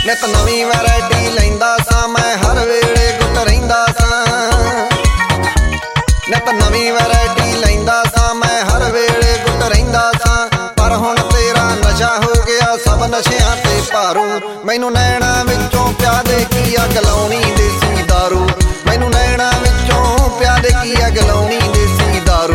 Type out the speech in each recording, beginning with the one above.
ਨਿਤ ਨਵੀਂ ਵੈਰਾਈਟੀ ਲੈਂਦਾ ਸਾਂ ਮੈਂ ਹਰ ਵੇਲੇ ਗੁੱਟ ਰਹਿੰਦਾ ਸਾਂ। ਨਿਤ ਨਵੀਂ ਵੈਰਾਈਟੀ ਲੈਂਦਾ ਸਾਂ ਮੈਂ ਹਰ ਵੇਲੇ ਗੁੱਟ ਰਹਿੰਦਾ ਸਾਂ। ਪਰ ਹੁਣ ਤੇਰਾ ਨਸ਼ਾ ਹੋ ਗਿਆ ਸਭ ਨਸ਼ਿਆਂ ਤੇ ਭਾਰੂ। ਮੈਨੂੰ ਨੈਣਾ ਵਿੱਚੋਂ ਪਿਆ ਦੇ ਕੀ ਅੱਗ ਲਾਉਣੀ ਦੇਸੀ ਦਾਰੂ। ਮੈਨੂੰ ਨੈਣਾ ਵਿੱਚੋਂ ਪਿਆ ਦੇ ਕੀ ਅੱਗ ਲਾਉਣੀ ਦੇਸੀ ਦਾਰੂ।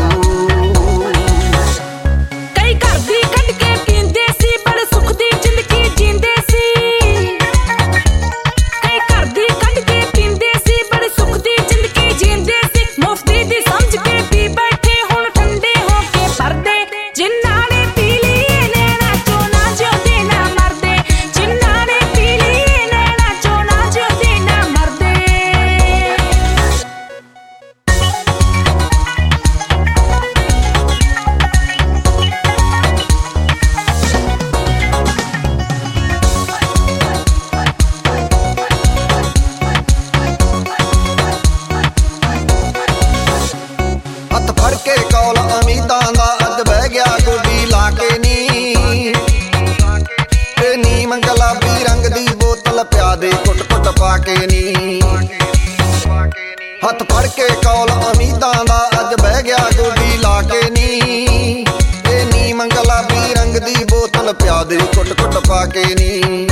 ਕੇ ਕੌਲ ਅਮੀਦਾਂ ਦਾ ਅੱਜ ਬਹਿ ਗਿਆ ਗੋਡੀ ਲਾ ਕੇ ਨੀ। ਤੇ ਨੀਮ ਗੁਲਾਬੀ ਰੰਗ ਦੀ ਬੋਤਲ ਪਿਆ ਦੇ ਘੁੱਟ ਘੁੱਟ ਪਾ ਕੇ ਨੀ। ਹੱਥ ਫੜ ਕੇ ਕੌਲ ਅਮੀਦਾਂ ਦਾ ਅੱਜ ਬਹਿ ਗਿਆ ਗੋਡੀ ਲਾ ਕੇ ਨੀ। ਤੇ ਨੀਮ ਗੁਲਾਬੀ ਰੰਗ ਦੀ ਬੋਤਲ ਪਿਆ ਦੇ ਘੁੱਟ ਘੁੱਟ ਪਾ ਕੇ ਨੀ।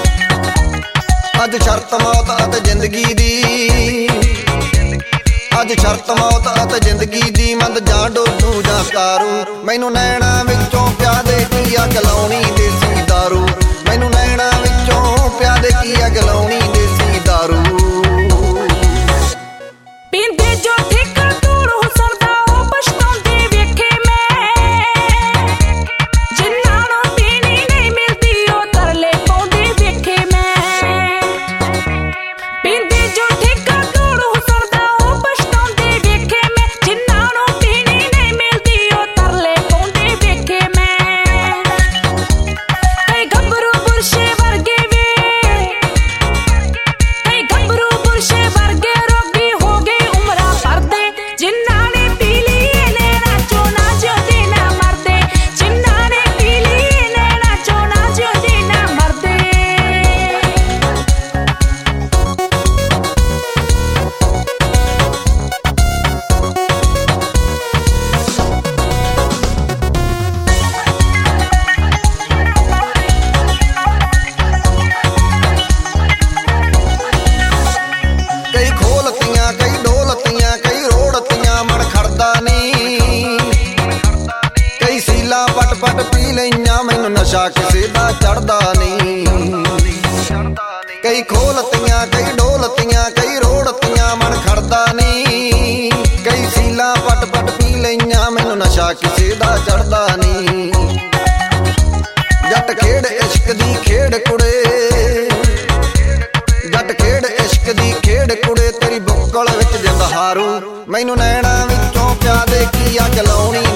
ਅੱਜ ਸ਼ਰਤ ਮੌਤ ਅਤੇ ਜ਼ਿੰਦਗੀ ਦੀ। ਅੱਜ ਸ਼ਰਤ ਮੌਤ ਅਤੇ ਜ਼ਿੰਦਗੀ ਦੀ ਮੰਦ ਜਾਂ ਡੋਲੂ ਜਾਂ ਤਾਰੂ। ਮੈਨੂੰ ਨੈਣਾ ਵਿੱਚੋਂ ਪਿਆ ਦੇ ਕੀ ਅੱਗ ਲਾਉਣੀ ਦੇਸੀ ਦਾਰੂ। ਮੈਨੂੰ ਨੈਣਾ ਵਿੱਚੋਂ ਪਿਆ ਦੇ ਕੀ ਅੱਗ ਲਾਉਣੀ ਦੇਸੀ ਦਾਰੂ। ਪੀਂਦੇ ਜੋ ਠੇਕਾ ਧੂੜ ਹੁਸਰਦਾ ਉਹ ਪਛਤਾਉਂਦੇ ਵੇਖੇ ਮੈਂ। ਜਿਨ੍ਹਾਂ ਨੂੰ ਪੀਣੀ ਨਹੀਂ ਮਿਲਦੀ ਉਹ ਤਰਲੇ ਪਾਉਂਦੇ ਵੇਖੇ ਮੈਂ। ਪੀਂਦੇ ਜੋ ਠੇਕਾ ਧੂੜ ਹੁਸਰਦਾ ਉਹ ਪਛਤਾਉਂਦੇ ਵੇਖੇ ਮੈਂ। ਜਿਨ੍ਹਾਂ ਨੂੰ ਪੀਣੀ ਨਹੀਂ ਮਿਲਦੀ ਉਹ ਤਰਲੇ ਪਾਉਂਦੇ ਵੇਖੇ ਮੈਂ। ਕਈ ਗੱਭਰੂ ਪੁਰਸ਼ੇ ਵਰਗੇ ਵੇ। ਕਈ ਗੱਭਰੂ ਪੁਰਸ਼ੇ ਵਰਗੇ ਰੋਗੀ ਹੋ ਗਏ ਉਮਰਾਂ ਭਰਦੇ। ਜਿਨ੍ਹਾਂ ਨੇ ਪੀ ਲਈ ਨੈਣਾ ਚੋਂ ਨਾ ਜਿਉਂਦੇ ਨਾ ਮਰਦੇ। ਜਿਨ੍ਹਾਂ ਨੇ ਪੀ ਲਈ ਨੈਣਾ ਚੋਂ ਨਾ ਜਿਉਂਦੇ ਨਾ ਮਰਦੇ। ਕਈ ਖੋਲਤੀਆਂ ਕਈ ਡੋਲਤੀਆਂ ਕਈ ਰੋੜਤੀਆਂ ਮਨ ਖੜਦਾ ਨੀ। ਕਈ ਸੀਲਾ ਪਟ ਪਟ ਪੀ ਲਈਆਂ ਮੈਨੂੰ ਨਸ਼ਾ ਕਿਸੇ ਦਾ ਚੜਦਾ ਨੀ। ਕਈ ਖੋਲਤੀਆਂ ਕਈ ਡੋਲਤੀਆਂ ਕਈ ਰੋੜਤੀਆਂ ਮਨ ਖੜਦਾ ਨੀ। ਕਈ ਸੀਲਾ ਪਟ ਪਟ ਪੀ ਲਈਆਂ ਮੈਨੂੰ ਨਸ਼ਾ ਕਿਸੇ ਦਾ ਚੜਦਾ ਨੀ। ਜੱਟ ਖੇਡ ਇਸ਼ਕ ਦੀ ਖੇਡ ਕੁੜੇ। ਜੱਟ ਖੇਡ ਇਸ਼ਕ ਦੀ ਖੇਡ ਕੁੜੇ ਤੇਰੀ ਬੁੱਕਲ ਵਿੱਚ ਜਿੰਦ ਹਾਰੂ। ਮੈਨੂੰ ਨੈਣਾ ਵਿੱਚੋਂ ਪਿਆ ਦੇ ਕੀ ਅੱਗ ਲਾਉਣੀ